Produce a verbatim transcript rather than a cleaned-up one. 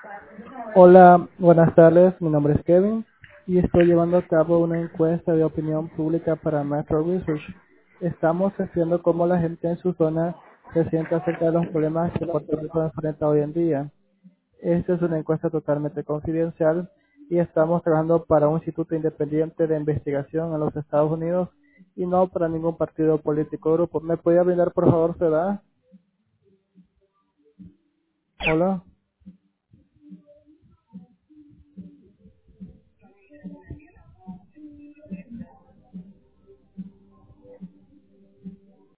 Hola, buenas tardes. Mi nombre es Kevin y estoy llevando a cabo una encuesta de opinión pública para Metro Research. Estamos haciendo cómo la gente en su zona se siente acerca de los problemas que Puerto Rico enfrenta hoy en día. Esta es una encuesta totalmente confidencial y estamos trabajando para un instituto independiente de investigación en los Estados Unidos y no para ningún partido político o grupo. ¿Me podría brindar por favor su edad? Hola.